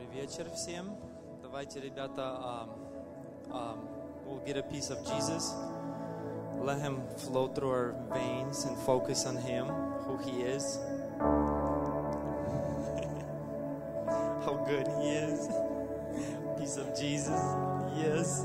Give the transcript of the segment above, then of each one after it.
вечер всем. Давайте, ребята, we'll get a piece of Jesus. Let him flow through our veins and focus on him, who he is. How good he is. Piece of Jesus. Yes.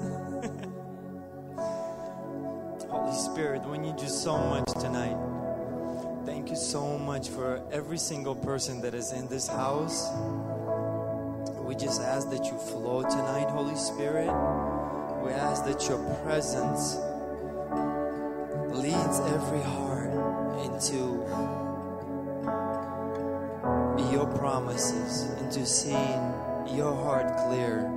Holy Spirit, we need you so much tonight. Thank you so much for every single person that is in this house. We just ask that you flow tonight, Holy Spirit. We ask that your presence leads every heart into your promises, into seeing your heart clear.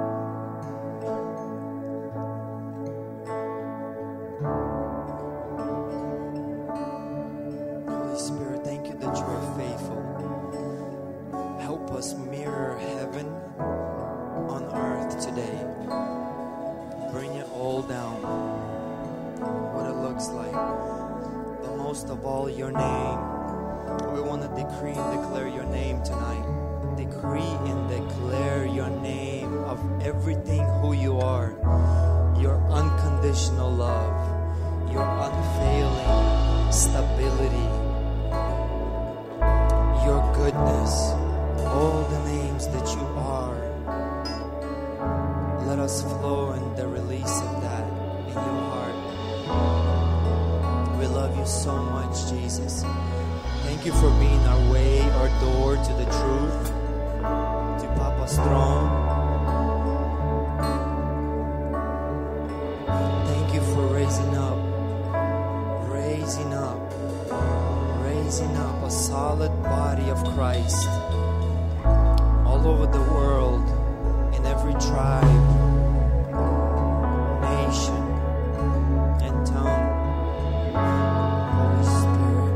Holy Spirit, thank you that you are faithful. Help us mirror heaven on earth today. Bring it all down. What it looks like. But most of all, your name. We want to decree and declare your name tonight. Decree and declare your name of everything who you are. Your unconditional love. Your unfailing stability. Your goodness. All the names that you are. Let us flow in the release of that in your heart. We love you so much, Jesus. Thank you for being our way, our door to the truth, to Papa's throne. Thank you for raising up a solid body of Christ all over the world, in every tribe, nation, and tongue. Holy Spirit.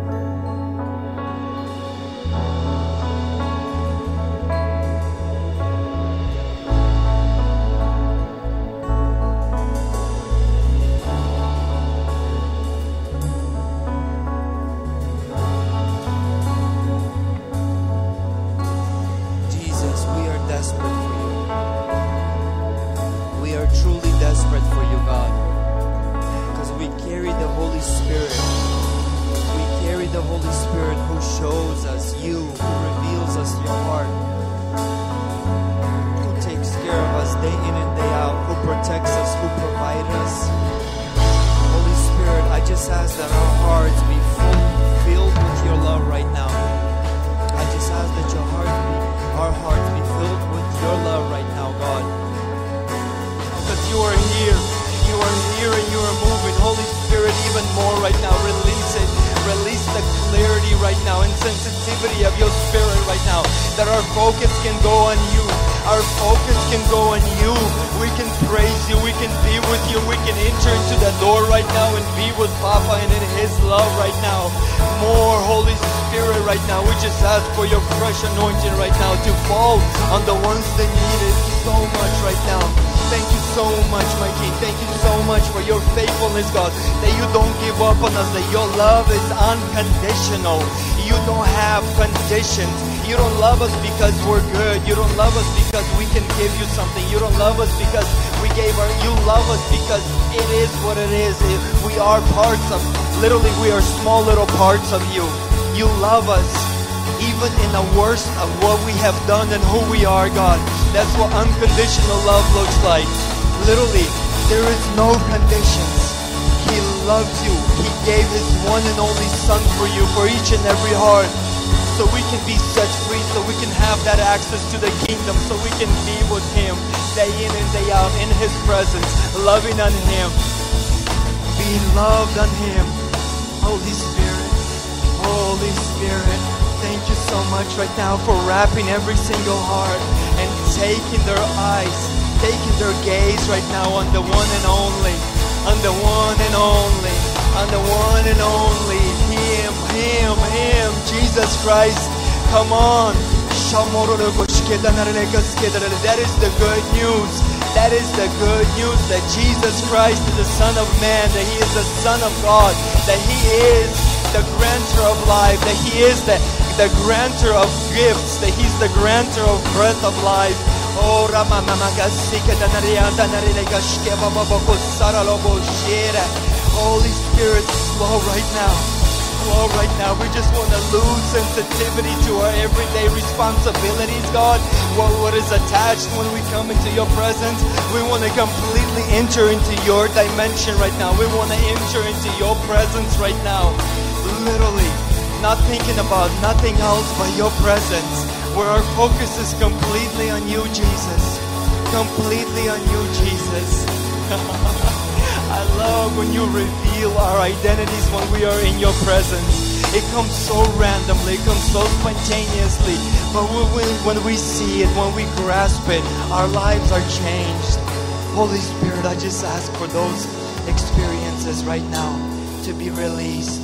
For your fresh anointing right now to fall on the ones that need it so much right now. Thank you so much, my King. Thank you so much for your faithfulness, God, that you don't give up on us, that your love is unconditional. You don't have conditions. You don't love us because we're good. You don't love us because we can give you something. You don't love us because we gave our... You love us because it is what it is. We are parts of... Literally, we are small little parts of you. You love us. Even in the worst of what we have done and who we are, God. That's what unconditional love looks like. Literally, there is no conditions. He loves you. He gave His one and only Son for you, for each and every heart. So we can be set free, so we can have that access to the kingdom, so we can be with Him day in and day out in His presence, loving on Him, be loved on Him. Holy Spirit, Holy Spirit. Thank you so much right now for wrapping every single heart and taking their eyes, taking their gaze right now on the one and only, on the one and only, on the one and only, Him, Jesus Christ. Come on. That is the good news. That is the good news that Jesus Christ is the Son of Man, that He is the Son of God, that He is the grantor of life, that He is the the grantor of gifts, that He's the grantor of breath of life. Oh, Holy Spirit, flow right now. Flow right now. We just want to lose sensitivity to our everyday responsibilities, God. What is attached when we come into your presence? We want to completely enter into your dimension right now. We want to enter into your presence right now. Literally, not thinking about nothing else but your presence, where our focus is completely on you, Jesus. Completely on you, Jesus. I love when you reveal our identities when we are in your presence. It comes so randomly, it comes so spontaneously. But when we see it, when we grasp it, our lives are changed. Holy Spirit, I just ask for those experiences right now to be released.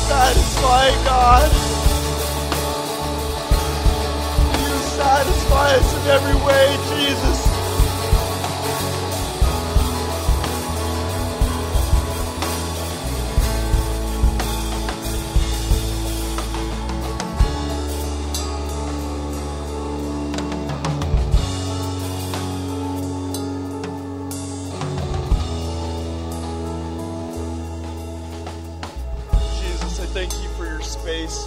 satisfy, God. You satisfy us in every way, Jesus. Thank you for your space.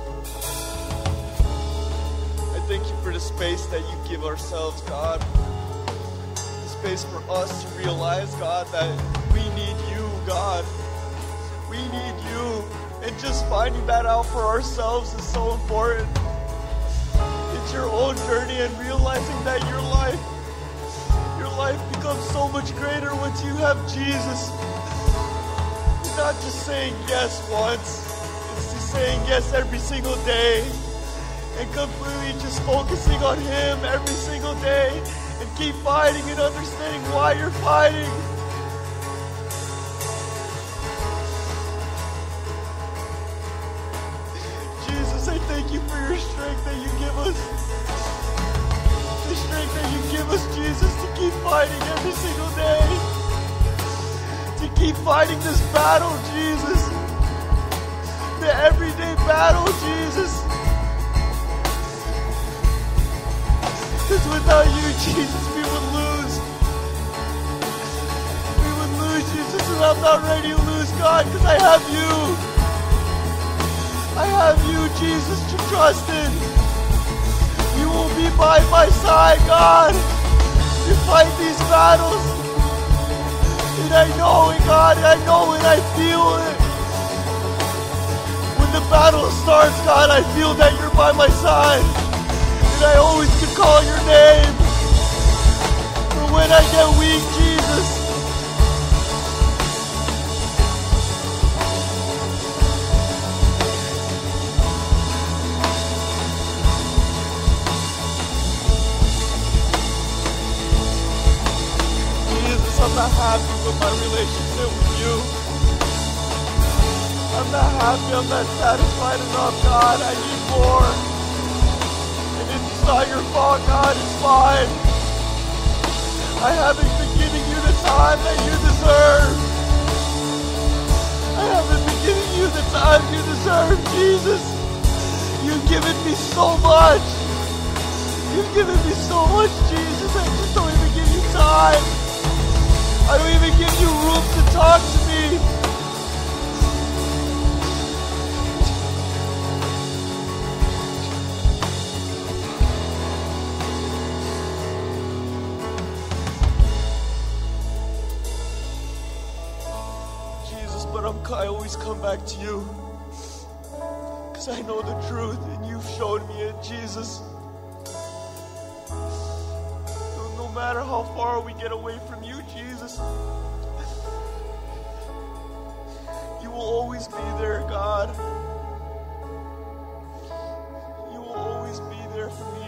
I thank you for the space that you give ourselves, God. The space for us to realize, God, that we need you, God. We need you. And just finding that out for ourselves is so important. It's your own journey and realizing that your life becomes so much greater once you have Jesus. You're not just saying yes once. Saying yes every single day and completely just focusing on him every single day and keep fighting and understanding why you're fighting. Jesus, I thank you for your strength that you give us. The strength that you give us, Jesus, to keep fighting every single day. To keep fighting this battle, Jesus. The everyday battle, Jesus. Because without you, Jesus, we would lose. We would lose, Jesus, and I'm not ready to lose, God, because I have you. I have you, Jesus, to trust in. You will be by my side, God, to fight these battles. And I know it, God, and I know it, I feel it. The battle starts, God, I feel that you're by my side. And I always can call your name. For when I get weak, Jesus. Jesus, I'm not happy with my relationship with you. I'm not happy, I'm not satisfied enough, God. I need more. And if it's not your fault, God, it's fine. I haven't been giving you the time that you deserve. I haven't been giving you the time you deserve, Jesus. You've given me so much. You've given me so much, Jesus. I just don't even give you time. I don't even give you room to talk to me. I always come back to you because I know the truth and you've shown me it, Jesus. No matter how far we get away from you, Jesus, you will always be there, God. You will always be there for me.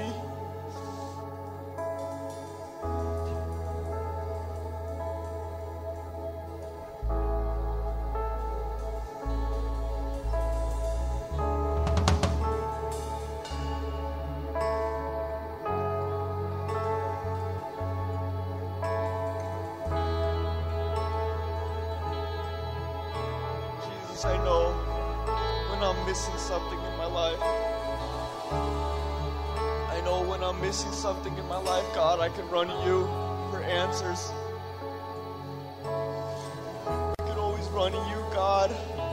I know when I'm missing something in my life. I know when I'm missing something in my life, God, I can run to you for answers. I can always run to you, God.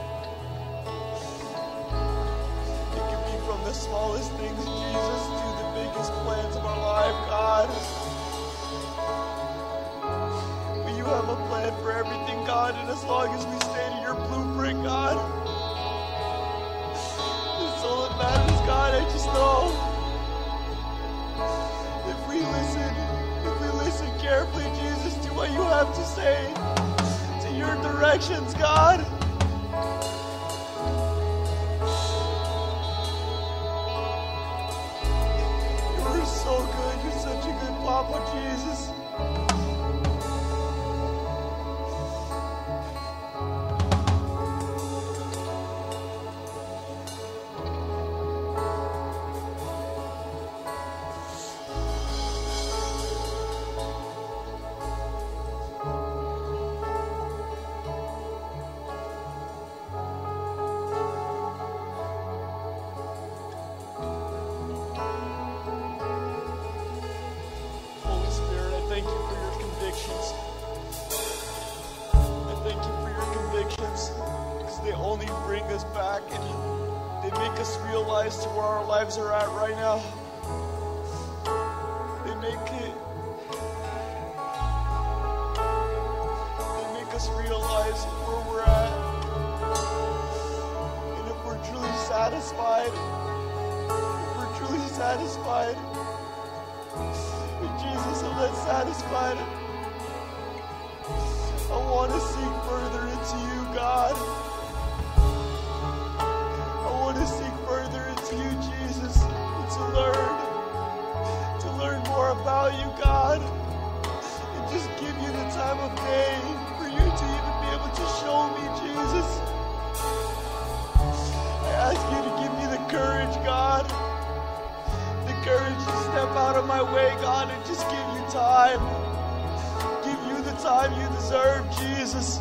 It can be from the smallest things, Jesus, to the biggest plans of our life, God. But you have a plan for everything, God, and as long as we stay to your blueprint, God, that's all that matters, God. I just know if we listen carefully, Jesus, to what you have to say, to your directions, God. You're so good. You're such a good Papa, Jesus. convictions. I thank you for your convictions, because they only bring us back and they make us realize to where our lives are at right now. They make us realize where we're at. And if we're truly satisfied, with Jesus and that's satisfied, I want to seek further into you, God. I want to seek further into you, Jesus, and to learn more about you, God, and just give you the time of day for you to even be able to show me, Jesus. I ask you to give me the courage, God, the courage to step out of my way, God, and just give you time. Give you the time you deserve, Jesus.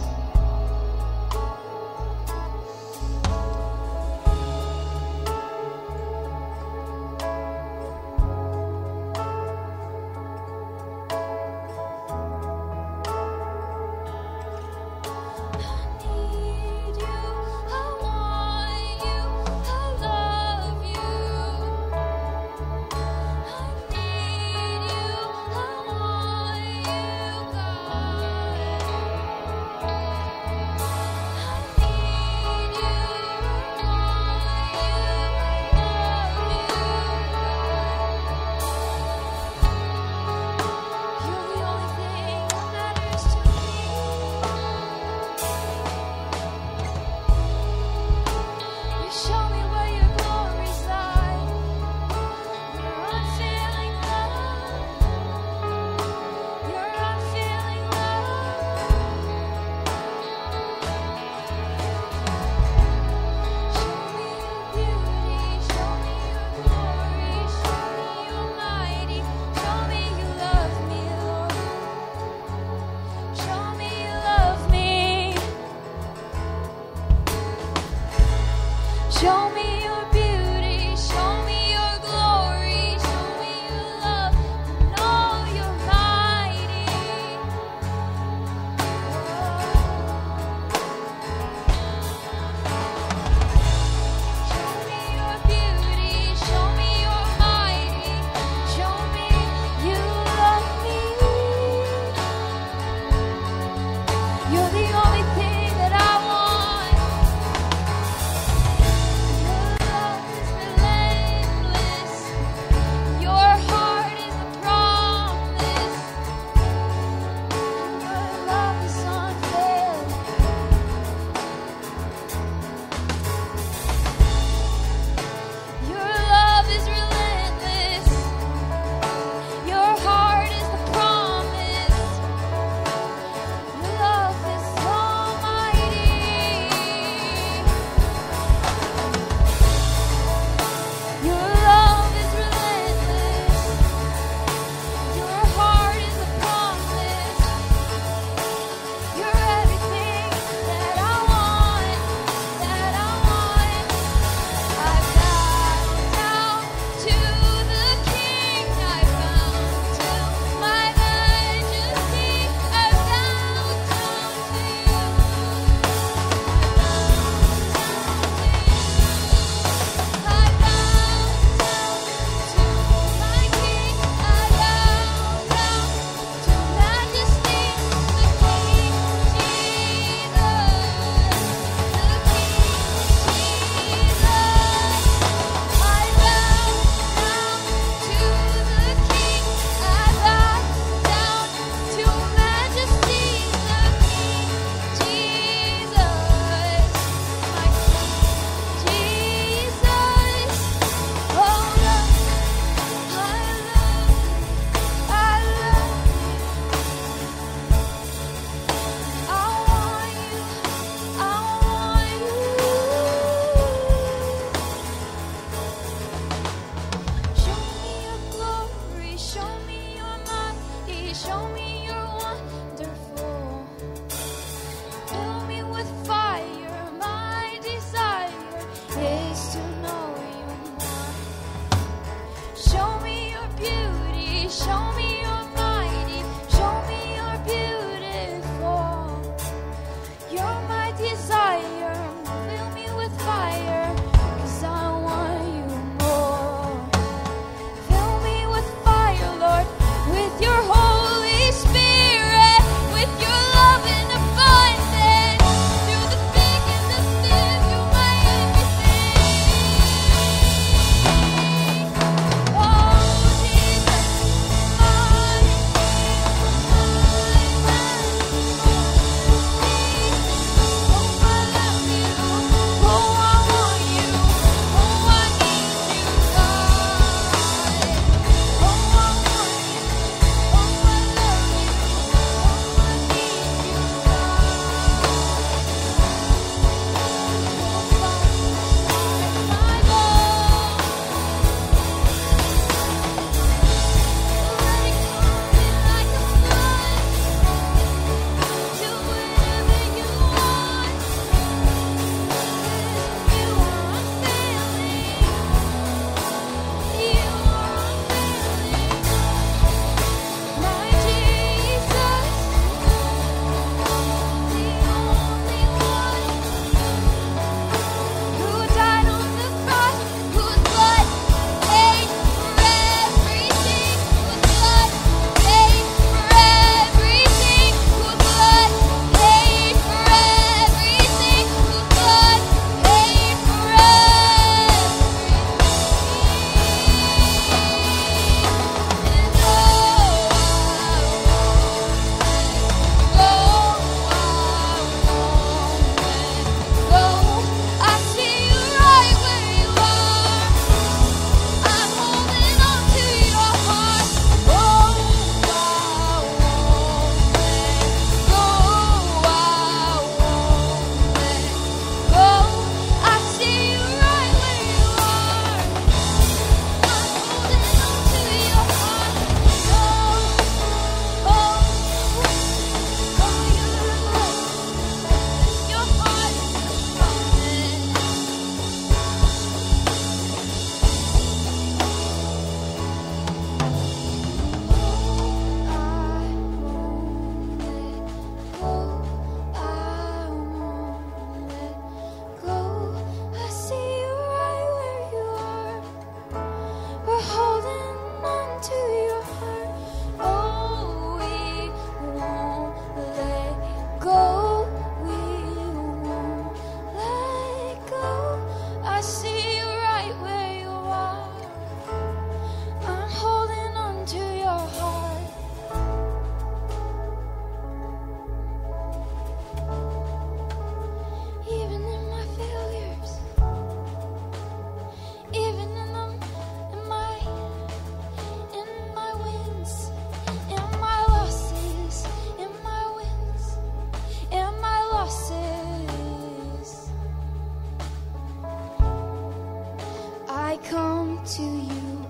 to you.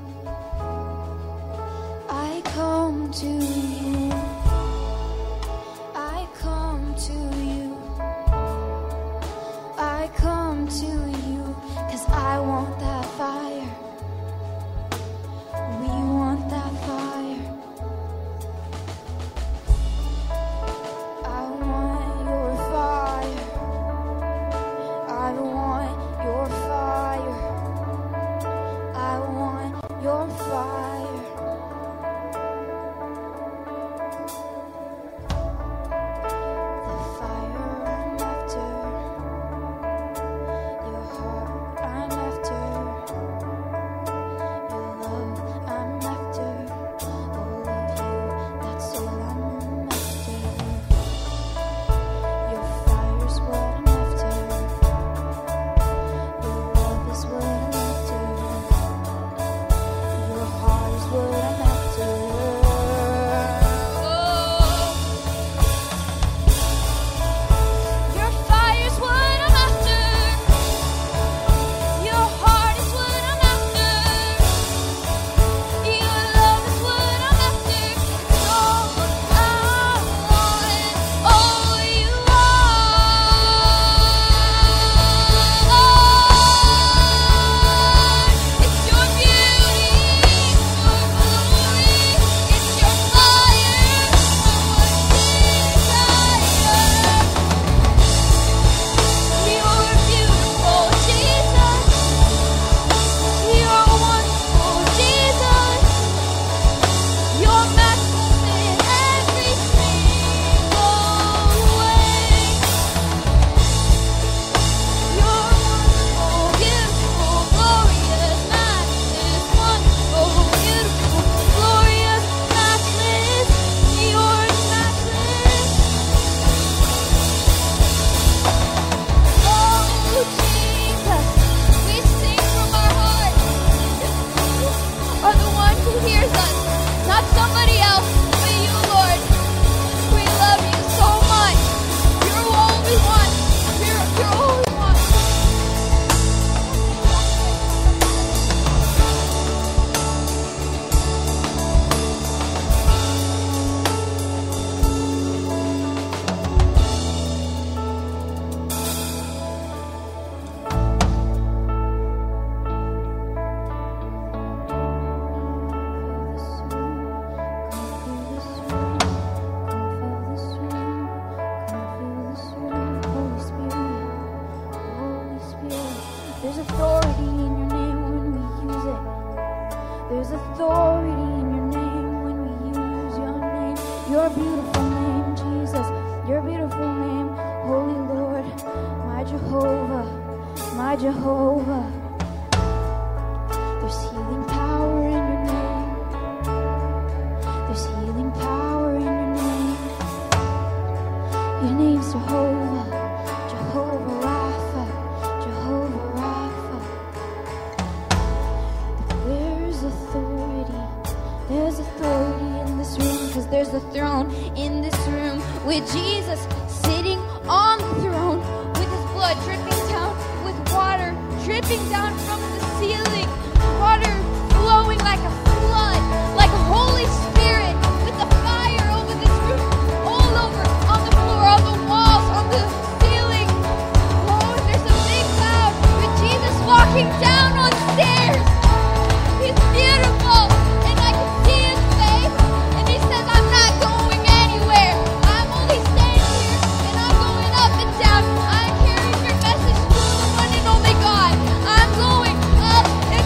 I come to you. I come to you. I come to you, 'cause I want that fire. We want that fire. I want your fire. I want your fire. I want your fire. The fire I'm after. Your heart I'm after. Your love I'm after. All of you, that's all I'm after. Your fire's what I'm after. Your love is what I'm after. Your heart is what I'm after. Your fire's what I'm after. Your heart is what I'm after. Your love is what I'm after. It's all I want, all you are. It's your beauty, it's your glory, it's your fire, You're beautiful, Jesus. You're wonderful, Jesus. You're matchless in every single way. You're wonderful, beautiful, glorious, matchless, wonderful, beautiful, glorious, matchless. You're matchless. Oh, Jesus, we sing from our heart. You are the one who hears us, not somebody else, but you, Lord. We love you so much. You're all we want. You're all we want. There's authority in your name when we use it. There's authority in your name when we use your name. Your beautiful name, Jesus. Your beautiful name, Holy Lord. My Jehovah. My Jehovah. There's healing power in your name. There's healing power in your name. Your name's Jehovah. Jehovah Rapha. Jehovah Rapha. There's authority. There's authority in this room, because there's a throne in this room with Jesus sitting on the throne, with his blood dripping down, with water dripping down from the ceiling, water flowing like a flood, like a Holy Spirit, with the fire over this room, all over, on the floor, on the walls, on the ceiling. Oh, there's a big cloud with Jesus walking down on stairs. He's beautiful, and I can see his face, and he says, I'm not going anywhere. I'm only staying here, and I'm going up and down. I'm carrying your message to the one and only God. I'm going up and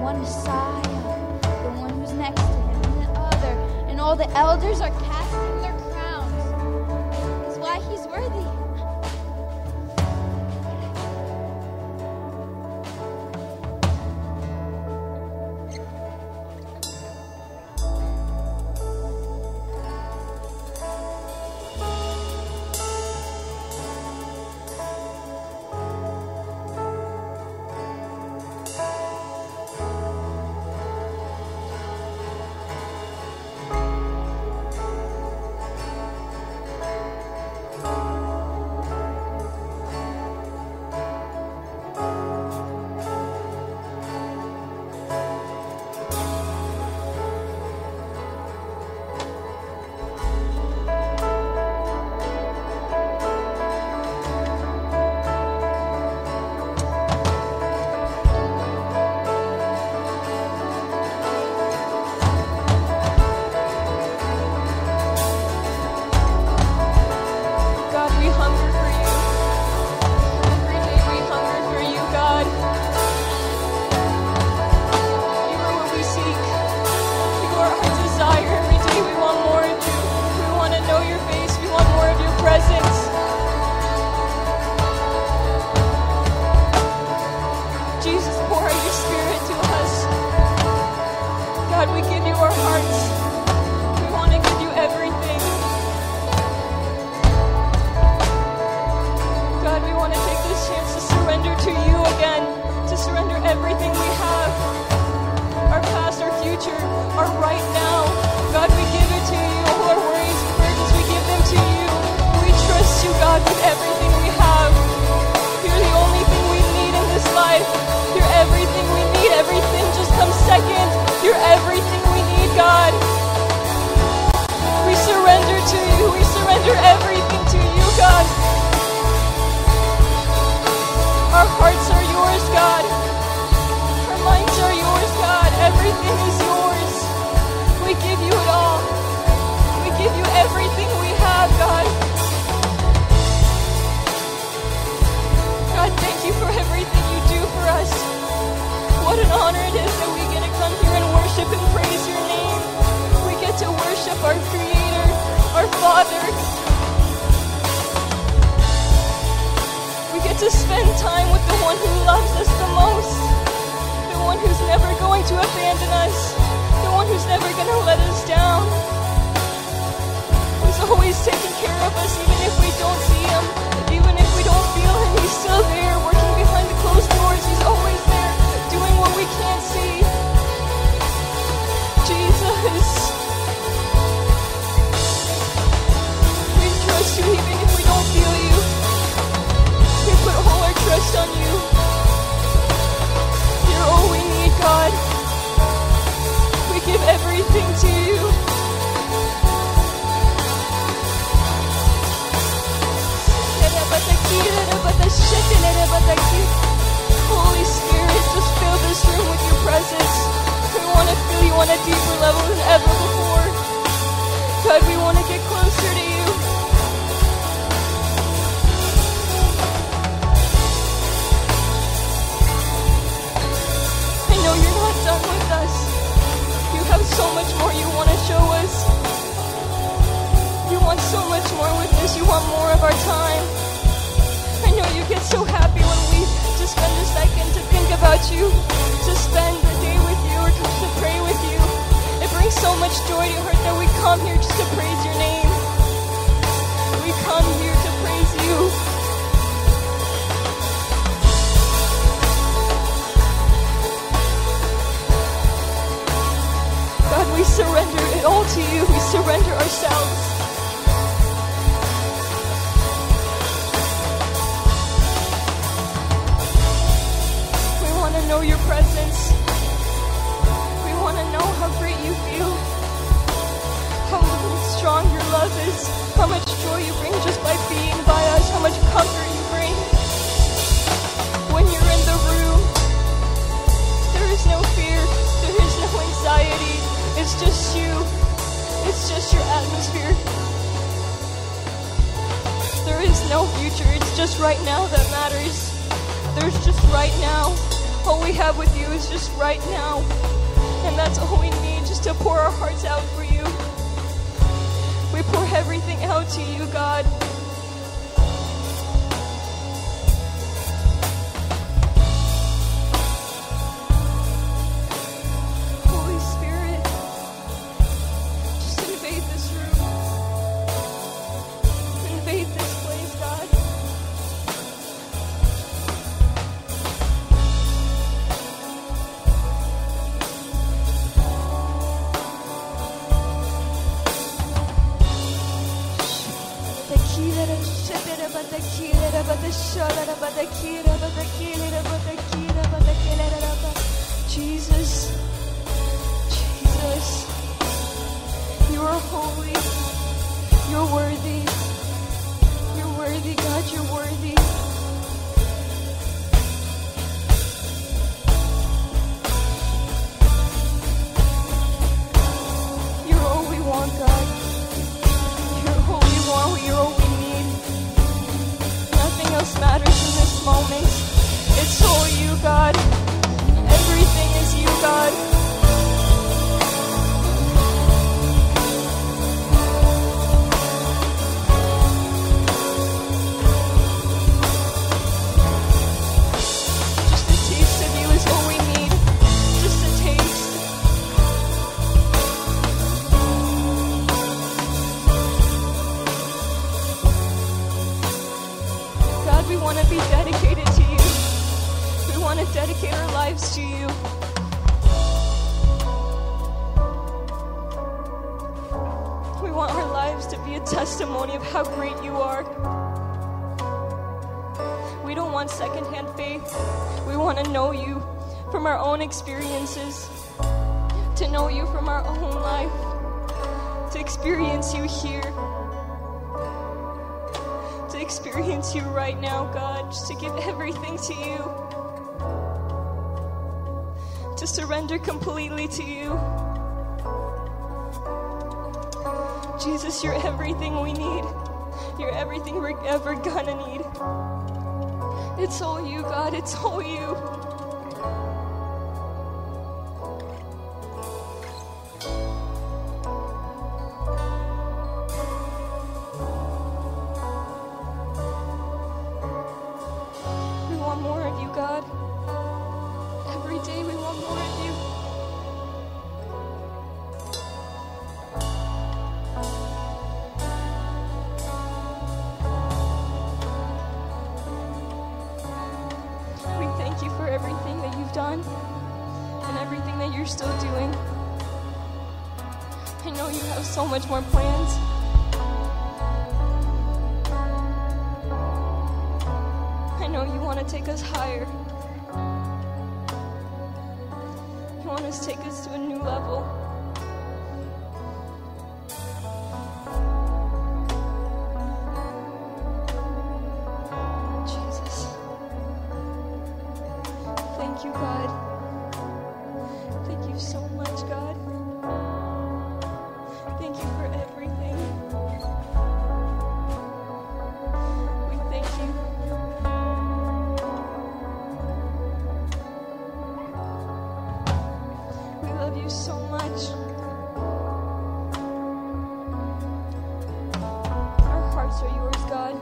one Messiah, the one who's next to him, and the other. And all the elders are casting their crowns. That's why he's worthy. Holy Spirit, just fill this room with your presence. We want to feel you on a deeper level than ever before. God, we want to get closer to you. I know you're not done with us. You have so much more you want to show us. You want so much more with us. You want more of our time. I know you get so happy when we just spend a second to think about you, to spend the day with you, or just to pray with you. It brings so much joy to your heart that we come here just to praise your name. We come here to praise you. God, we surrender it all to you. We surrender ourselves. Know your presence. We want to know how great you feel, how strong your love is, how much joy you bring just by being by us, how much comfort you bring. When you're in the room, there is no fear, there is no anxiety. It's just you. It's just your atmosphere. There is no future. It's just right now that matters. There's just right now. All we have with you is just right now. And that's all we need, just to pour our hearts out for you. We pour everything out to you, God. Holy Spirit, just invade this room. Invade this place, God. Jesus, Jesus, you are holy, you're worthy, God, you're worthy. You're all we want, God. You're all we want, you're all we need. Nothing else matters in this moment. It's all you, God. Everything is you, God. Just a taste of you is all we need. Just a taste. God, we want to be dedicated to you. We want to dedicate our lives to you. We want our lives to be a testimony of how great you are. We don't want secondhand faith. We want to know you from our own experiences, to know you from our own life, to experience you here, to experience you right now, God, just to give everything to you, to surrender completely to you. Jesus, you're everything we need. You're everything we're ever gonna need. It's all you, God. It's all you. We want more of you, God. Every day we want more of you. We thank you for everything that you've done and everything that you're still doing. I know you have so much more plans. I know you want to take us higher. You want us to take us to a new level. Jesus. Thank you, God. Thank you so much, God. Thank you for everything. We thank you. We love you so much. Our hearts are yours, God.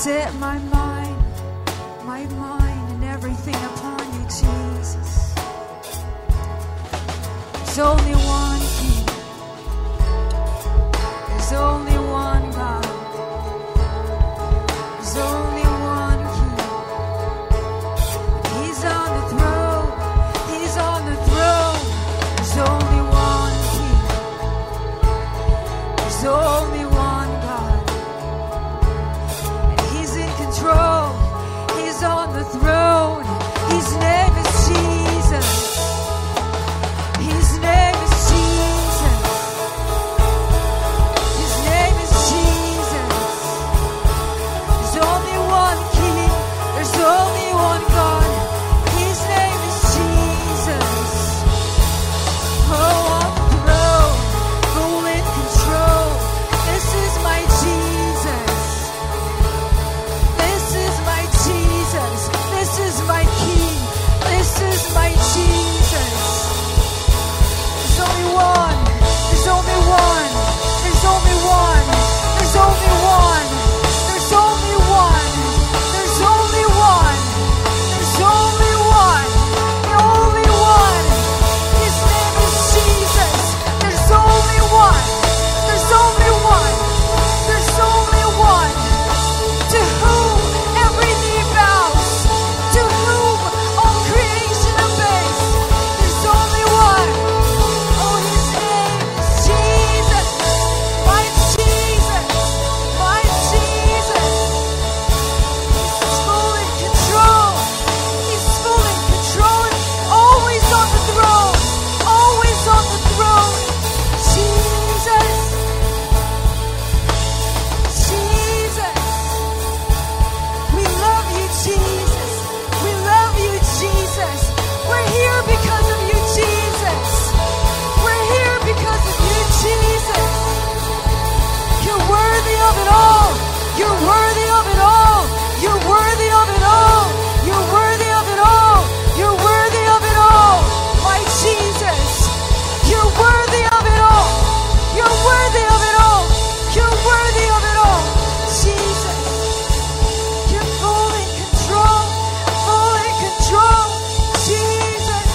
set my mind and everything upon you, Jesus. There's only one King. There's only one God. There's only one King. He's on the throne. He's on the throne. There's only one King. There's only one God. And He's in control. He's on the throne. His name is Jesus. His name is Jesus. His name is Jesus. There's only one King. There's only one God. His name is Jesus. Oh, on the throne, full in control. This is my Jesus. This is my Jesus. This is my King. This is my Jesus. There's only one. There's only one. There's only one. There's only one. There's only one. There's only one. There's only one. The only one. His name is Jesus. There's only one. There's only one. There's only one. To whom every knee bows. To whom all creation obeys. There's only one. Oh, His name is Jesus. My Jesus. My Jesus. He's full in control. He's full in control. Always on the throne. Always on the throne. Jesus. Jesus. We love you, Jesus. We love you, Jesus. We're here because of you, Jesus. We're here because of you, Jesus. You're worthy of it all. You're worthy of it all. You're worthy of it all. You're worthy of it all. You're worthy of it all. My Jesus. You're worthy of it all. You're worthy of it all. You're worthy of it all. Jesus. You're full in control. Full in control. Jesus.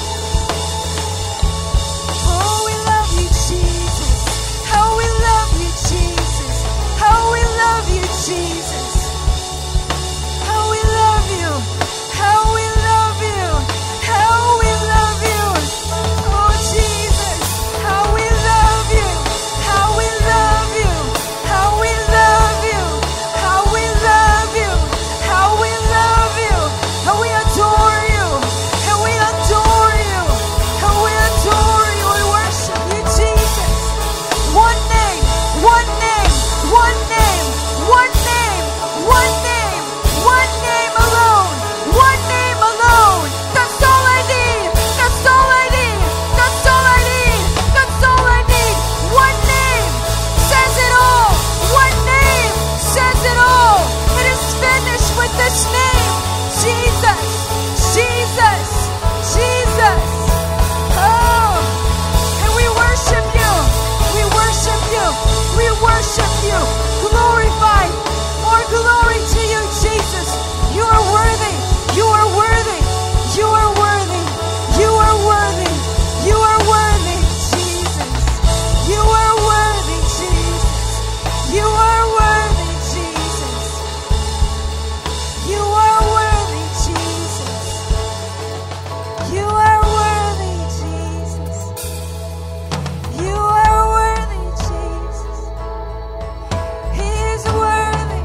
Oh, we love you, Jesus. How we love you, Jesus. How we love you, Jesus. How we love you. How we love you. How we love you. Oh, Jesus. How we love you. How we love you. How we love you. How we love you. How we love you. How we adore you. How we adore you. How we adore you. We worship you, Jesus. One name. One name. One name. One name. One name. One name alone. One name alone. That's all I need. That's all I need. That's all I need. That's all I need. One name says it all. One name says it all. It is finished with this name. Jesus. Jesus. Jesus. Oh. And we worship you. We worship you. We worship you. Glorify. More glory to you, Jesus. You are worthy. You are worthy. You are worthy. You are worthy. You are worthy, Jesus. You are worthy, Jesus. You are worthy, Jesus. You are worthy, Jesus. You are worthy, Jesus. You are worthy, Jesus. He is worthy.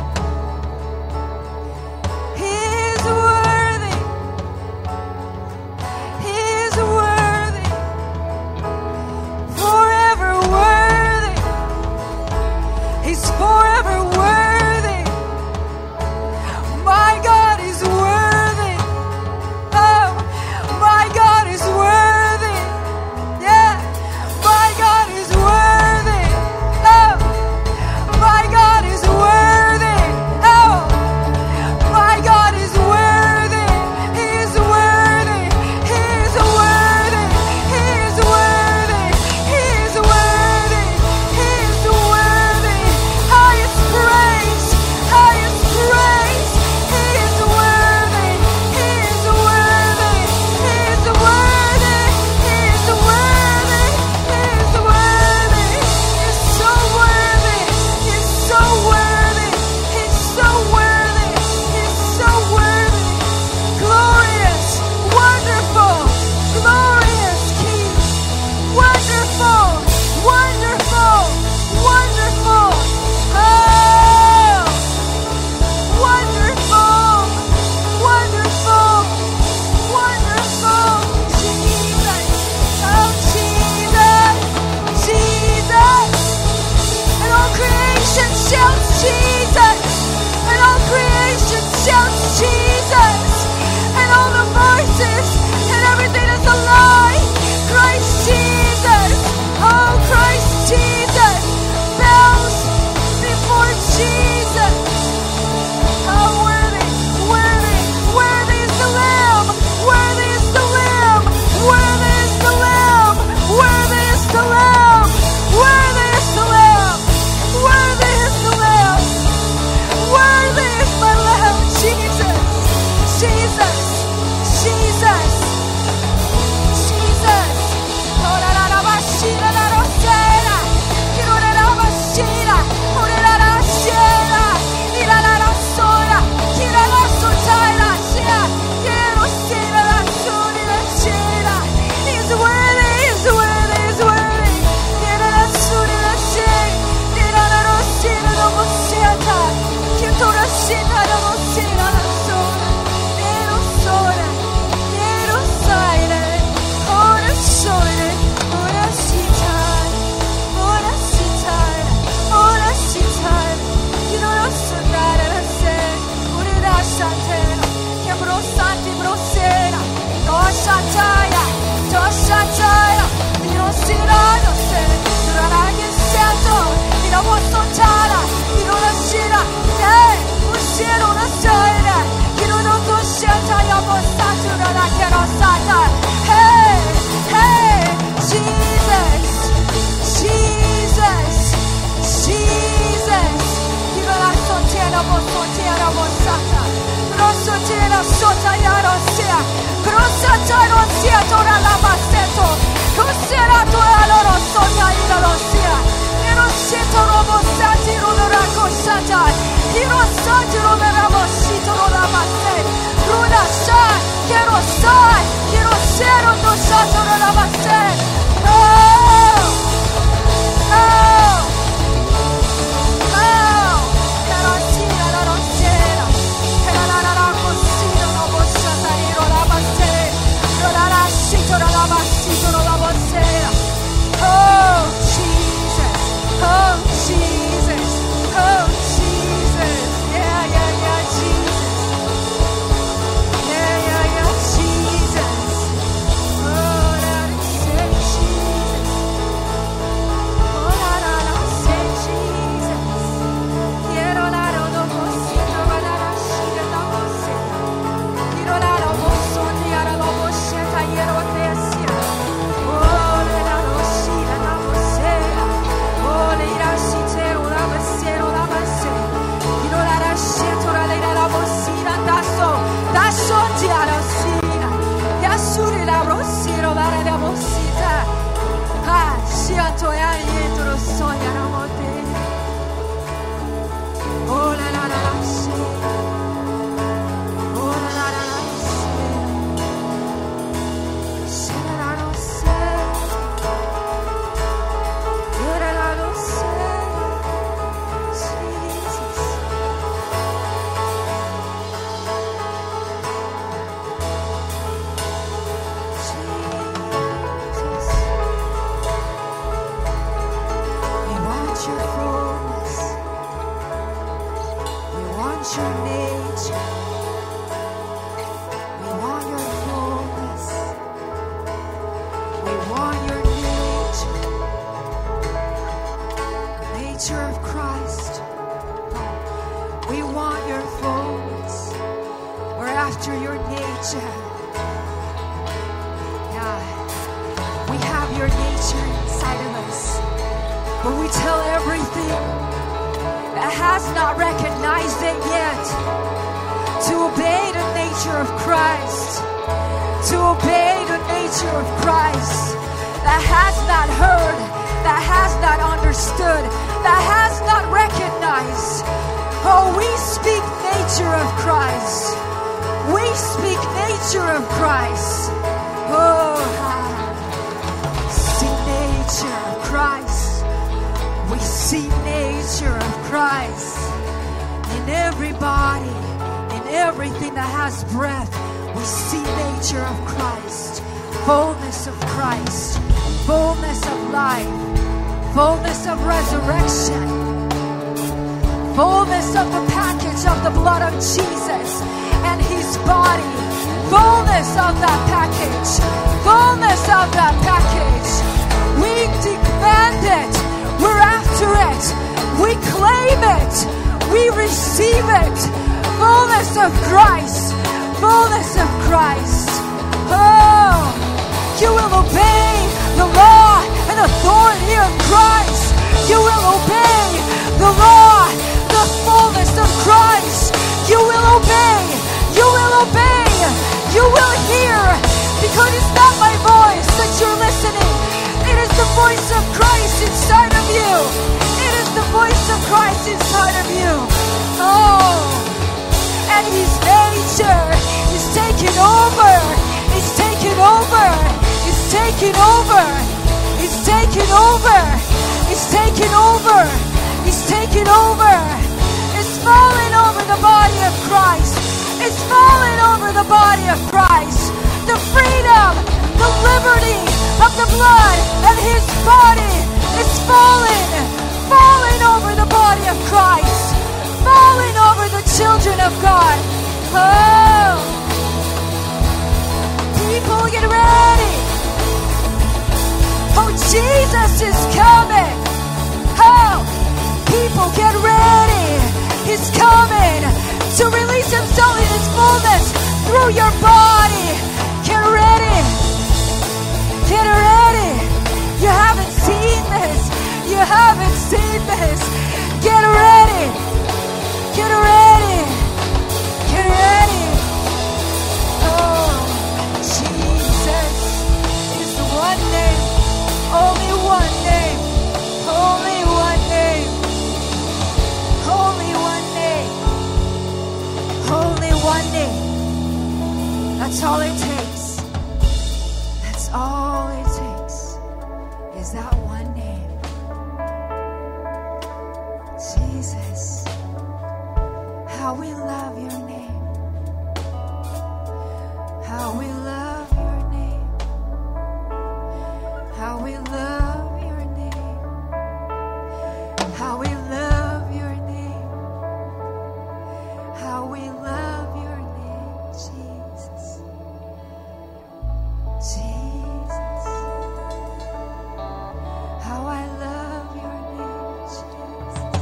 He is worthy. He is worthy. Forever worthy. He's forever worthy. My God is worthy. Oh, my God is worthy. Yeah, my God is worthy. Oh, my God is worthy. Oh, my God is worthy. He is worthy. He is worthy. He is worthy. He is worthy. He is worthy. Highest people, get ready. He's coming to release himself in his fullness through your body. Get ready. Get ready. You haven't seen this. You haven't seen this. Get ready. Get ready. Get ready. Oh, Jesus is the one name. Only one name. Only one name. Only one name. Only one name. That's all it takes. That's all it takes. Is that one name. Jesus. How we love your name. How we love your name. How we love your name. How we love your name. How we love your name, Jesus. Jesus. How I love your name, Jesus.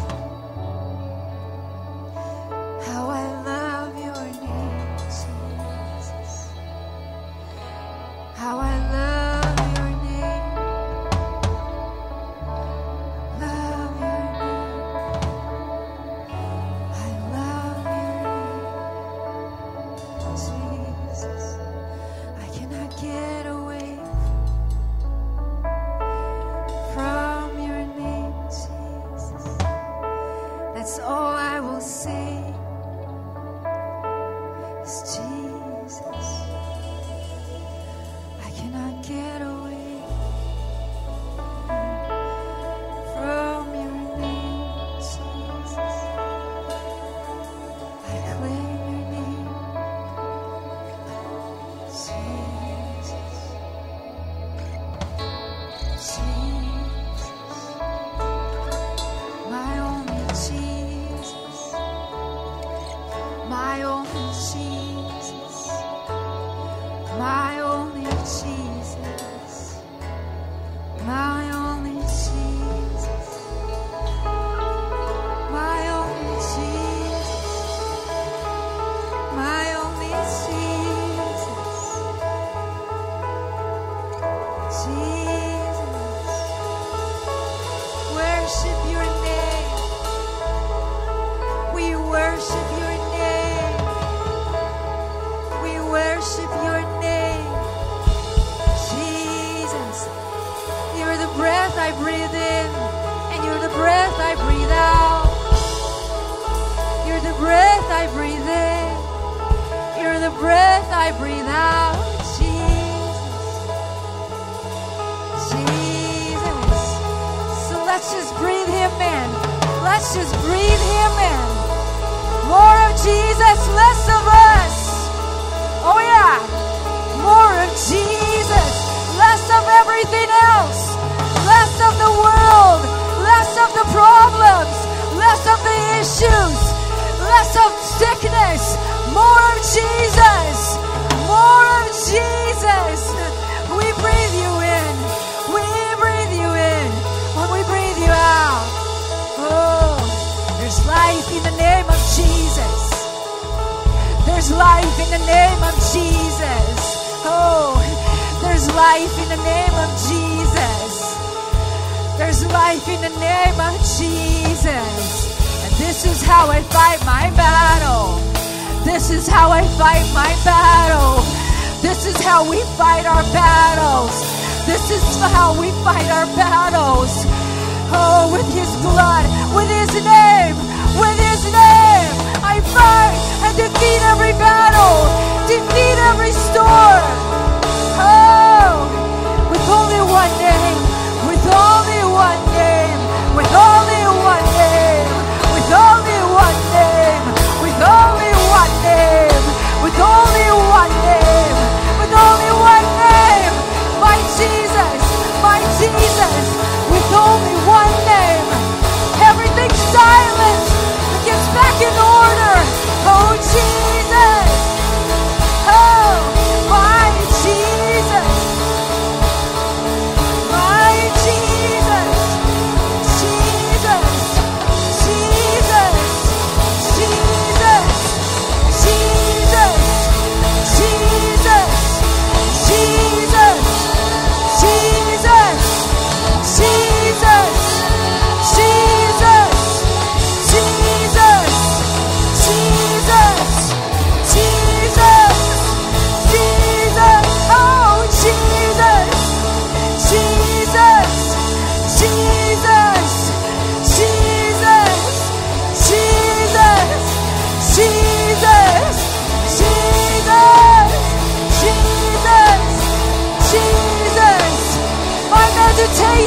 How I love your name, Jesus. How I love your name. Love your name. I love your name, Jesus. I cannot get away from your name, Jesus. That's all I will say. Jesus, I cannot get away from your name, Jesus. I claim your name, Jesus. Jesus, my only Jesus, my only Jesus, my only Jesus, my only Jesus, my only Jesus, my only Jesus, Jesus, worship your name, we worship your name, we worship your name, Jesus. You're the breath I breathe in, and you're the breath I breathe out. You're the breath I breathe in, you're the breath I breathe out. Jesus, Jesus. So let's just breathe him in. Let's just breathe him in. More of Jesus, less of us. Oh yeah. More of Jesus, less of everything else, less of the world, less of the problems, less of the issues, less of sickness, more of Jesus, more of Jesus. We breathe you in, we breathe you in, when we breathe you out. Oh, there's life in the name of Jesus. There's life in the name of Jesus. Oh, there's life in the name of Jesus. There's life in the name of Jesus. And this is how I fight my battle. This is how I fight my battle. This is how we fight our battles. This is how we fight our battles. Oh, with his blood, with his name, with his name. I fight and defeat every battle, defeat every storm. Oh, with only one name, with only one name, with only one name, with only one name, with only one name, with only one name, with only one name. My Jesus, with only one name. Everything silenced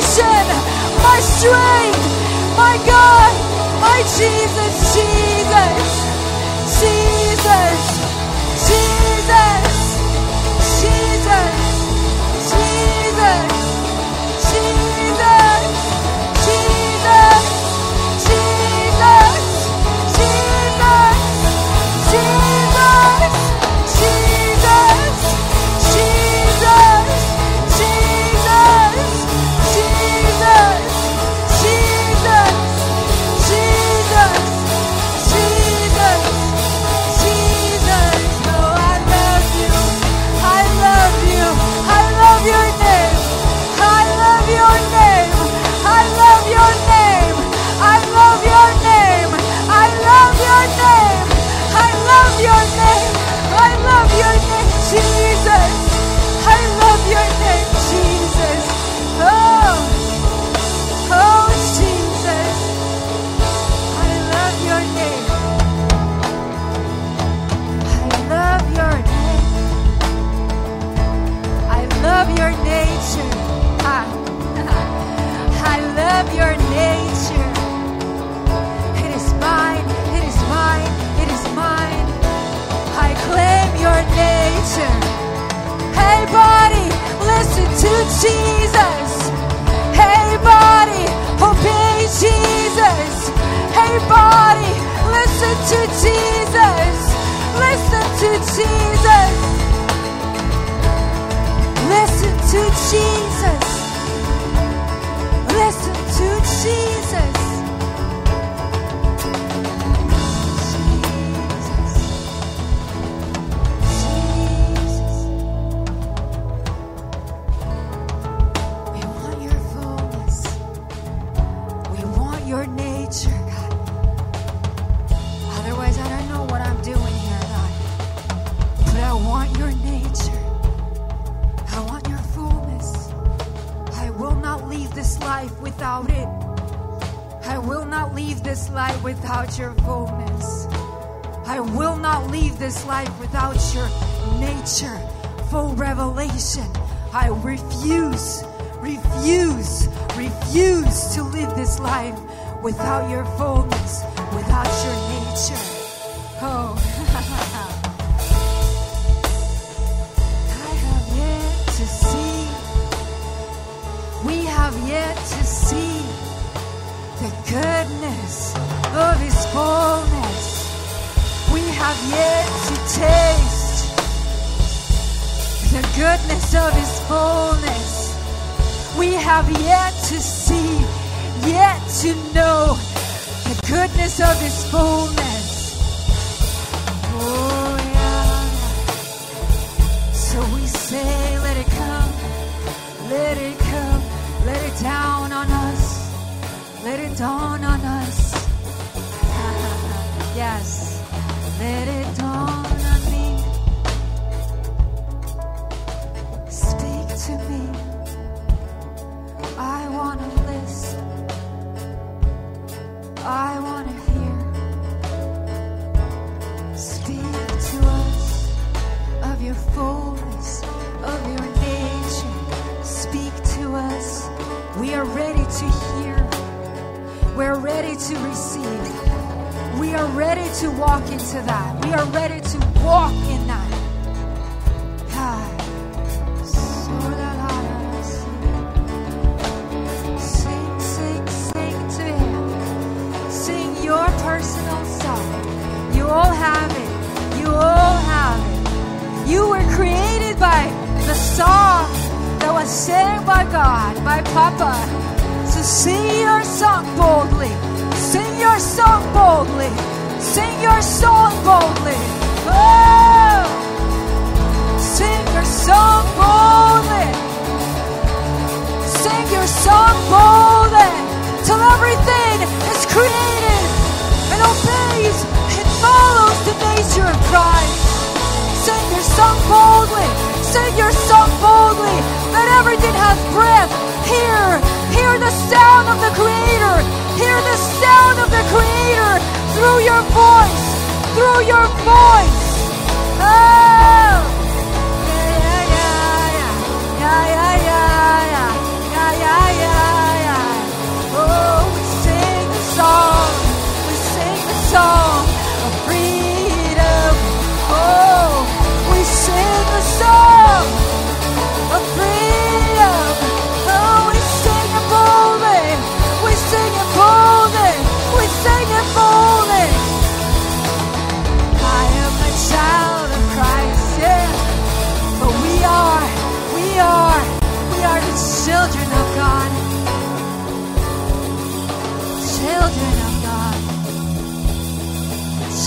portion, my strength, my God, my Jesus, Jesus, Jesus, Jesus, Jesus, Jesus, Jesus, Jesus, Jesus, Jesus, Jesus, Jesus, Jesus, Jesus, Jesus, Jesus, Jesus, Jesus, Jesus. Oh, I love you. I love you. I love your name. I love your name. I love your name. I love your name. I love your name. I love your name. I love your name, Jesus. I love your name, Jesus. Oh, oh, Jesus. I love your name. I love your name. I love your nature. I love your nature. It is mine. It is mine. It is mine. I claim your nature. Hey, body, listen to Jesus. Hey, body, obey Jesus. Hey, body, listen to Jesus. Listen to Jesus. Listen to Jesus. Listen to Jesus. Jesus. We want your fullness. We want your nature, God. Otherwise, I don't know what I'm doing here, God. But I want your nature. I want your fullness. I will not leave this life without it. I will not leave this life without your fullness. I will not leave this life without your nature, full revelation. I refuse to live this life without your fullness, without your nature. Oh, I have yet to see. We have yet to see the goodness of His fullness. We have yet to taste the goodness of His fullness. We have yet to see, yet to know the goodness of His fullness. Oh, yeah. So we say, let it come, let it come, let it down on us, let it dawn on us. Yes, let it dawn on me. Speak to me. I want to listen. I want to hear. Speak to us of your fullness, of your nature. Speak to us. We are ready to hear. We're ready to receive. We are ready to walk into that. We are ready to walk in that. Sing, sing, sing to Him. Sing your personal song. You all have it. You all have it. You were created by the song that was sang by God, by Papa. So sing your song boldly. Sing your song boldly. Sing your song boldly. Oh! Sing your song boldly. Sing your song boldly. Till everything is created and obeys and follows the nature of Christ. Sing your song boldly. Sing your song boldly. Let everything has breath. Hear the sound of the Creator. Hear the sound of the Creator through your voice. Through your voice. Oh! Yeah, yeah, yeah, yeah, yeah, yeah, yeah, yeah, yeah, yeah.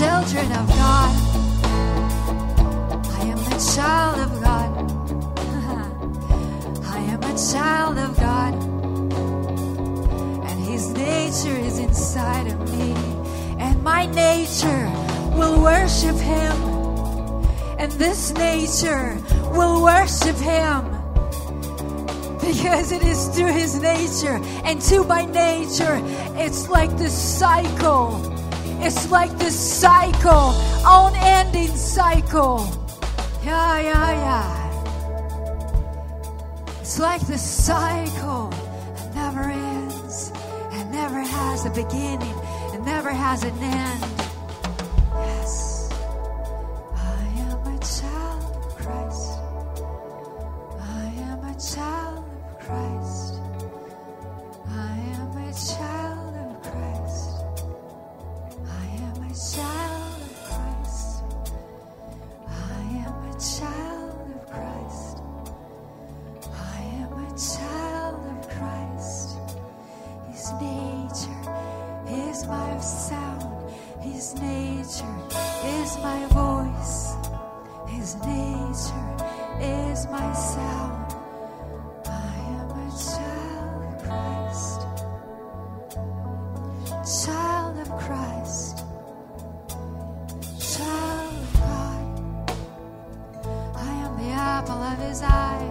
children of God. I am the child of God. I am a child of God. And His nature is inside of me. And my nature will worship Him. And this nature will worship Him. Because it is through His nature. And to my nature, it's like this cycle. It's like this cycle, unending cycle. Yeah. It's like this cycle that never ends and never has a beginning and never has an end. Yes, I am a child of Christ. I am a child of Christ. I am a child of Christ. I am a child of Christ. I am a child of Christ. I am a child of Christ. His nature is my sound. His nature is my voice. His nature is my sound. I am a child of Christ. Child of Christ. Child of God. I am the apple of His eye.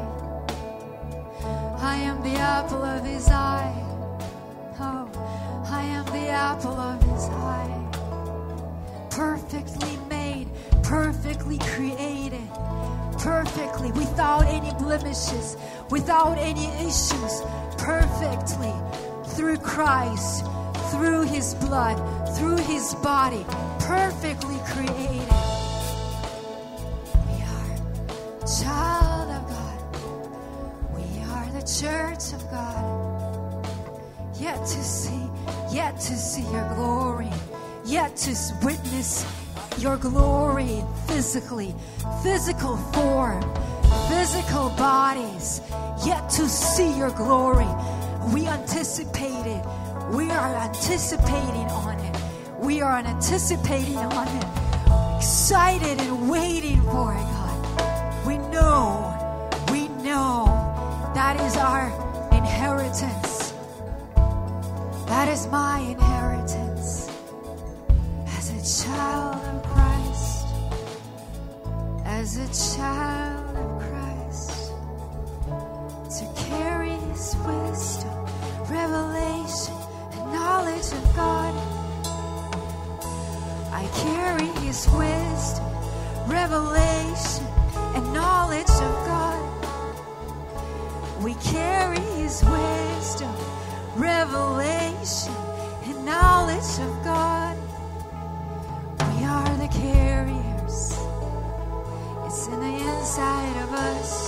I am the apple of His eye. Oh, I am the apple of His eye. Perfectly made, perfectly created, perfectly, without any blemishes, without any issues, perfectly, through Christ, through His blood, through His body, perfectly created. We are child of God. We are the church of God. Yet to see your glory, yet to witness your glory physically, physical form, physical bodies, yet to see your glory. We anticipate it. We are anticipating on it. We are anticipating on it. Excited and waiting for it, God. We know that is our inheritance. That is my inheritance as a child of Christ. As a child of Christ, to carry His wisdom, revelation, and knowledge of God. I carry His wisdom, revelation, and knowledge of God. We carry His wisdom, revelation, and knowledge of God. We are the carriers. It's in the inside of us.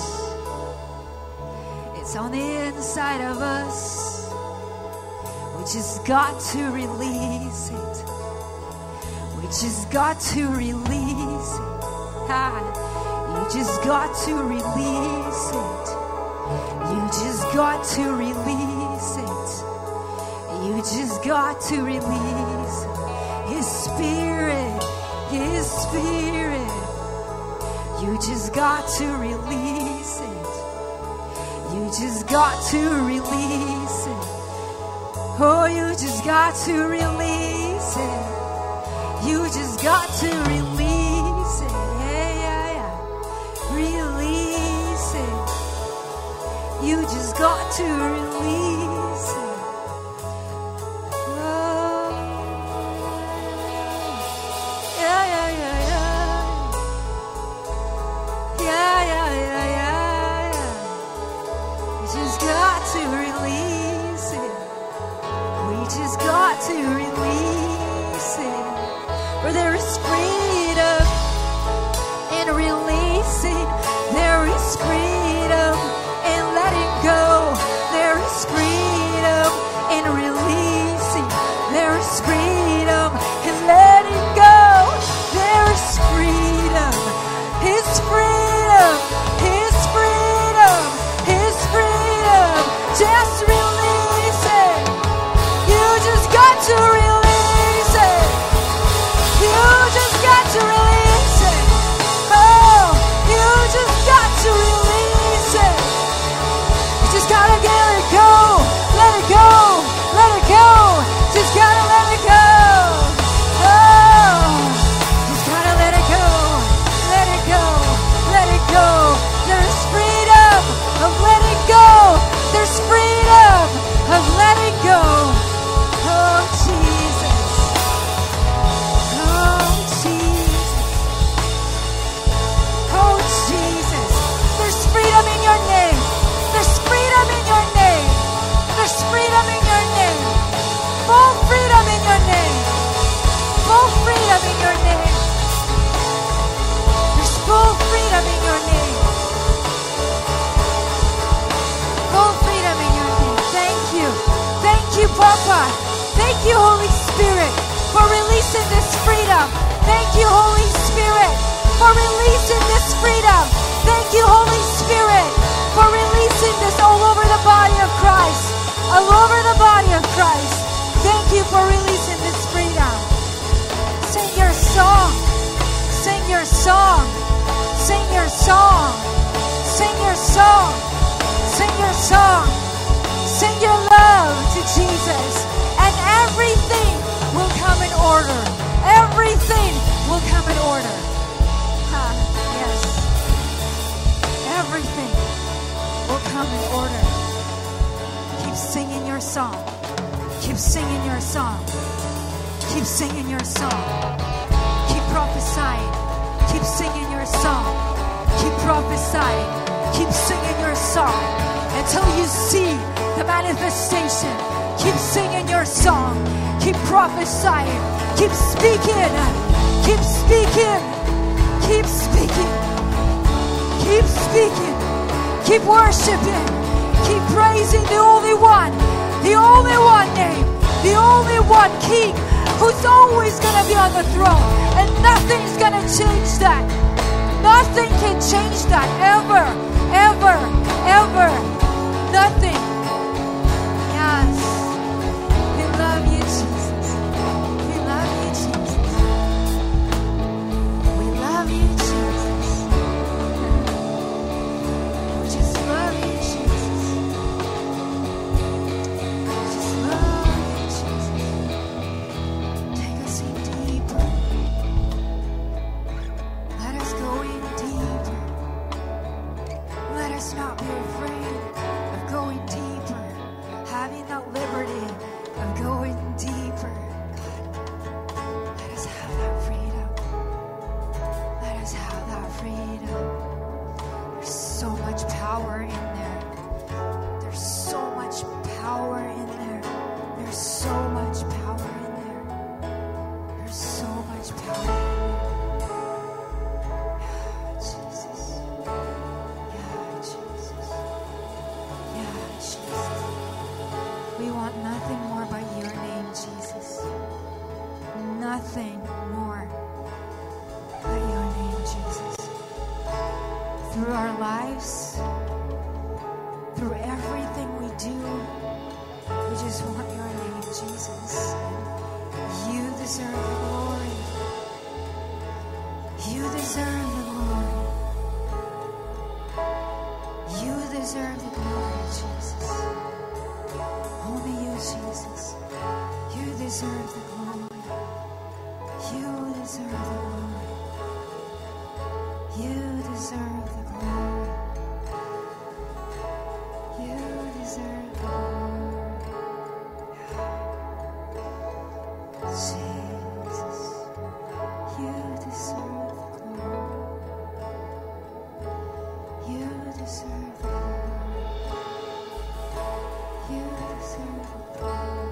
It's on the inside of us. We just got to release it. We just got to release it. You just got to release it. You just got to release it. You just got to release it. His Spirit, His Spirit. You just got to release it. You just got to release it. Oh, you just got to release it. You just got to release it. Yeah. Release it. You just got to release it. Oh. Yeah. You just got to release it. We just got to release it. For there is freedom in releasing. There is freedom in letting go. There is freedom in releasing. There is freedom in letting go. There is freedom. His freedom. His freedom. His freedom. Just release it. You just got to release it. You just you, Holy Spirit, for releasing this freedom. Thank you, Holy Spirit, for releasing this freedom. Thank you, Holy Spirit, for releasing this all over the body of Christ. All over the body of Christ. Thank you for releasing this freedom. Sing your song. Sing your song. Sing your song. Sing your song. Sing your song. Sing your love to Jesus. And everything will come in order. Everything will come in order. Yes. Everything will come in order. Keep singing your song. Keep singing your song. Keep singing your song. Keep prophesying. Keep singing your song. Keep prophesying. Keep singing your song until you see the manifestation. Keep singing your song. Keep prophesying. Keep speaking. Keep speaking. Keep speaking. Keep speaking. Keep worshiping. Keep praising the only one name, the only one King who's always going to be on the throne. And nothing's going to change that. Nothing can change that. Ever, ever, ever. Nothing. Yes. We love you, Jesus. We love you, Jesus. We love you, Jesus. We just love you, Jesus. We just love you, Jesus. Take us in deeper. Let us go in deeper. Let us not be afraid of going deeper, having that liberty of going deeper. God, let us have that freedom. Let us have that freedom. There's so much power in there. There's so much power in there. There's so much power in there. There's so much power in there. Yeah, Jesus. Yeah, Jesus. Yeah, Jesus. We want nothing more but your name, Jesus. Nothing more but your name, Jesus. Through our lives, through everything we do, we just want your name, Jesus. You deserve the glory. You deserve the glory. You deserve the glory, Jesus. Only you, Jesus. You deserve the glory. You deserve the glory. You deserve the glory. You deserve the glory. Jesus, you deserve the glory. You deserve the glory. You deserve the glory.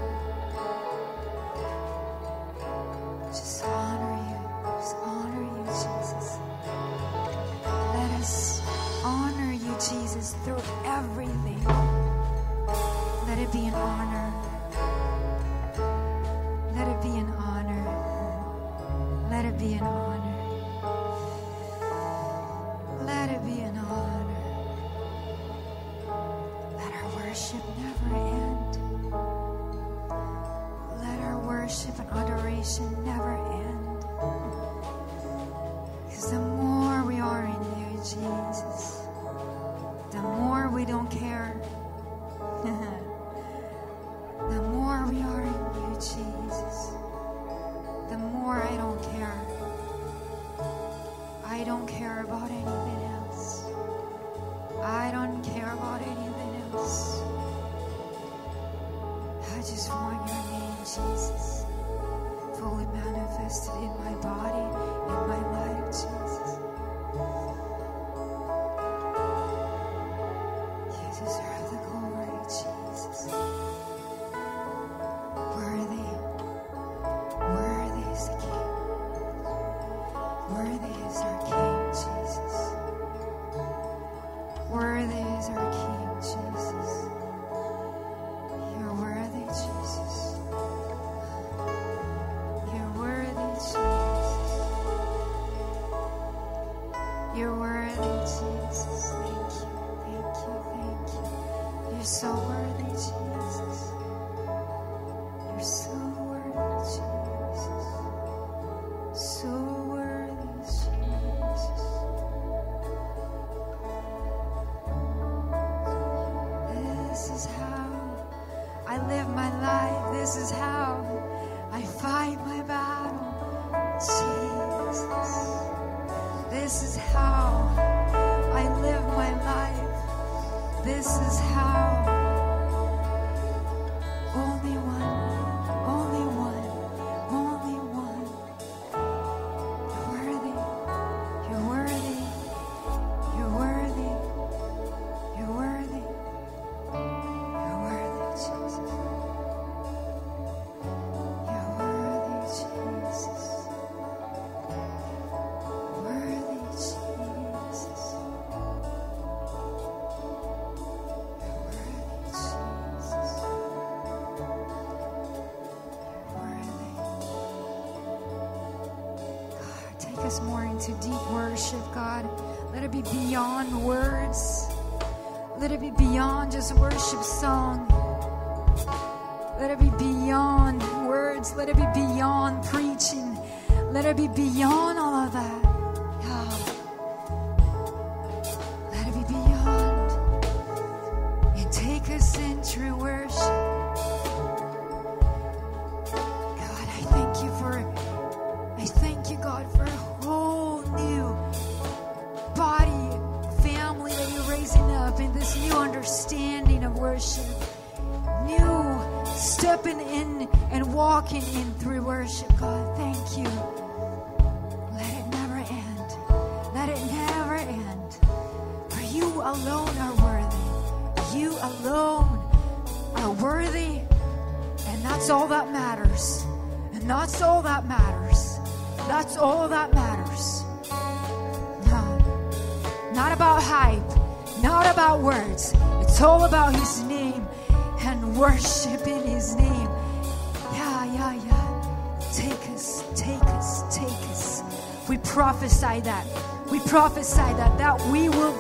Just honor you. Just honor you, Jesus. Let us honor you, Jesus, through everything. Let it be an honor. Let it be an honor. Let it be an honor. Let it be an honor. Let our worship never end. Let our worship and adoration never end. Because the more we are in you, Jesus, the more we don't care. The more we are in you, Jesus, the more I don't care. I don't care about anything else. I don't care about anything else. I just want your name, Jesus, fully manifested in my body, in my life, Jesus. You deserve the glory, Jesus. Worthy, worthy is the King. Worthy is our King, Jesus. Worthy is our King, Jesus. You're worthy, Jesus. so worthy, Jesus. You're so worthy, Jesus. So worthy, Jesus. This is how I live my life. This is how I fight my battle, Jesus. This is how I live my life. This is how. Only one, only one, only one. You're worthy, you're worthy, you're worthy, you're worthy, you're worthy, Jesus. You're worthy, Jesus. Worthy, Jesus. More into deep worship, God. Let it be beyond words. Let it be beyond just worship song. Let it be beyond words. Let it be beyond preaching. Let it be beyond all of that. God. Let it be beyond. And take us in true worship. God, I thank you, God, for a whole new body, family that you're raising up in this new understanding of worship. New stepping in and walking in through worship, God. Thank you. Let it never end. Let it never end. For you alone are worthy. You alone are worthy. And that's all that matters. And that's all that matters. That's all that matters. No, not about hype, not about words. It's all about His name and worship in His name. Yeah. Take us, take us, take us. We prophesy that. We prophesy that we will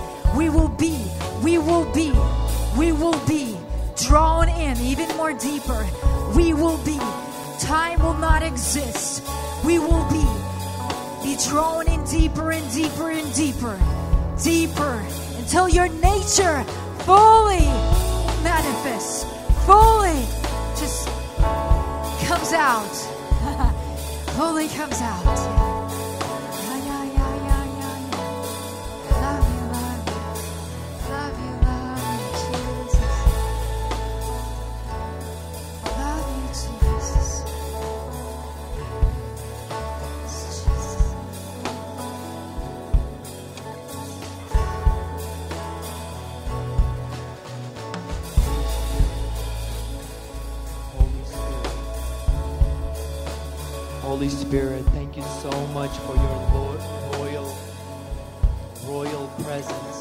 be drawn in even more deeper. We will be. Time will not exist. We will be drawn in deeper and deeper and deeper, deeper, until your nature fully manifests, fully just comes out, fully comes out. Love you, Jesus. Love you, Jesus. Holy Spirit, thank you so much for your royal presence.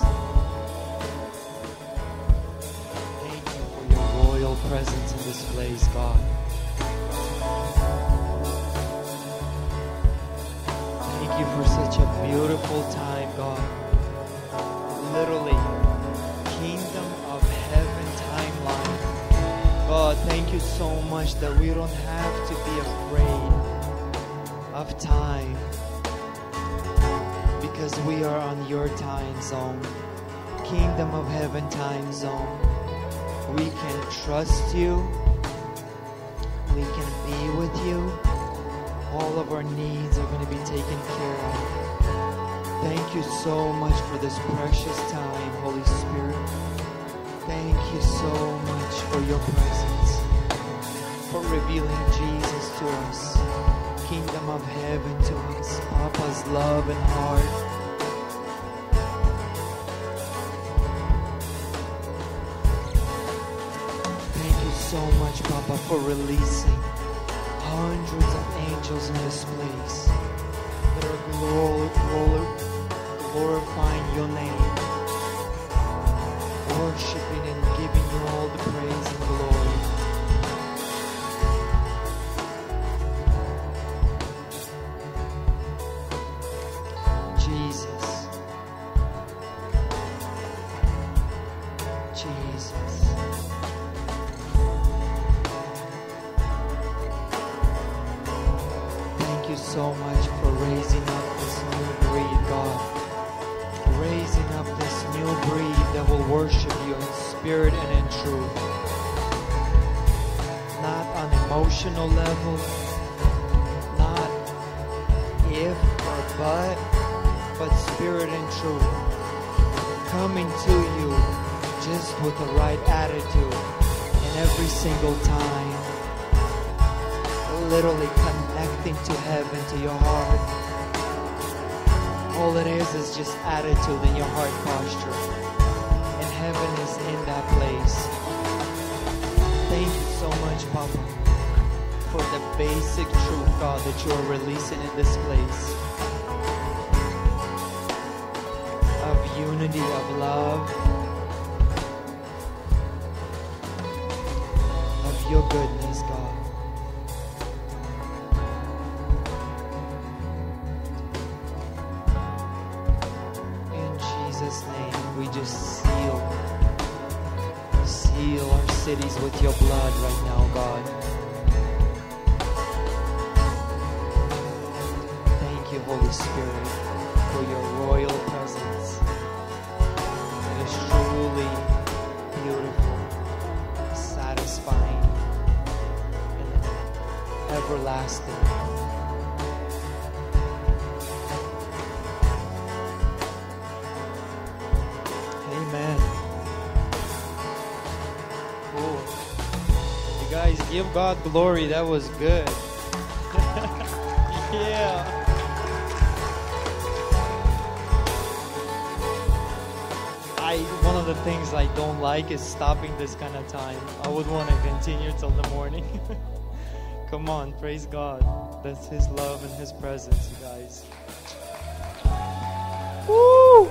Thank you for your royal presence in this place, God. Thank you for such a beautiful time, God. Literally, kingdom of heaven timeline. God, thank you so much that we don't have to be afraid of time, because we are on your time zone, kingdom of heaven time zone. We can trust you, we can be with you. All of our needs are going to be taken care of. Thank you so much for this precious time, Holy Spirit. Thank you so much for your presence, for revealing Jesus to us, kingdom of heaven to us, Papa's love and heart. Thank you so much, Papa, for releasing hundreds of angels in this place that are glorifying your name, worshiping and giving you all the praise and glory. Jesus. so much for raising up this new breed, God. Raising up this new breed that will worship you in spirit and in truth. Not on emotional level, not if or but spirit and truth. Coming to you just with the right attitude, and every single time literally connecting to heaven, to your heart. All it is just attitude in your heart posture, and heaven is in that place. Thank you so much, Papa, for the basic truth, God, that you are releasing in this place of unity, of love, of your goodness, God. In Jesus' name, we just seal our cities with your blood right now, God. Thank you, Holy Spirit, for your royal presence. It is truly beautiful, satisfying, and everlasting. Amen. Cool. You guys, give God glory. That was good. Yeah. One of the things I don't like is stopping this kind of time. I would want to continue till the morning. Come on, praise God. That's His love and His presence, you guys. Woo!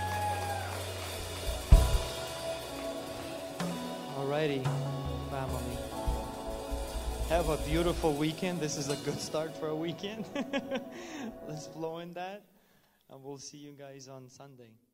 Alrighty, family. Have a beautiful weekend. This is a good start for a weekend. Let's flow in that. And we'll see you guys on Sunday.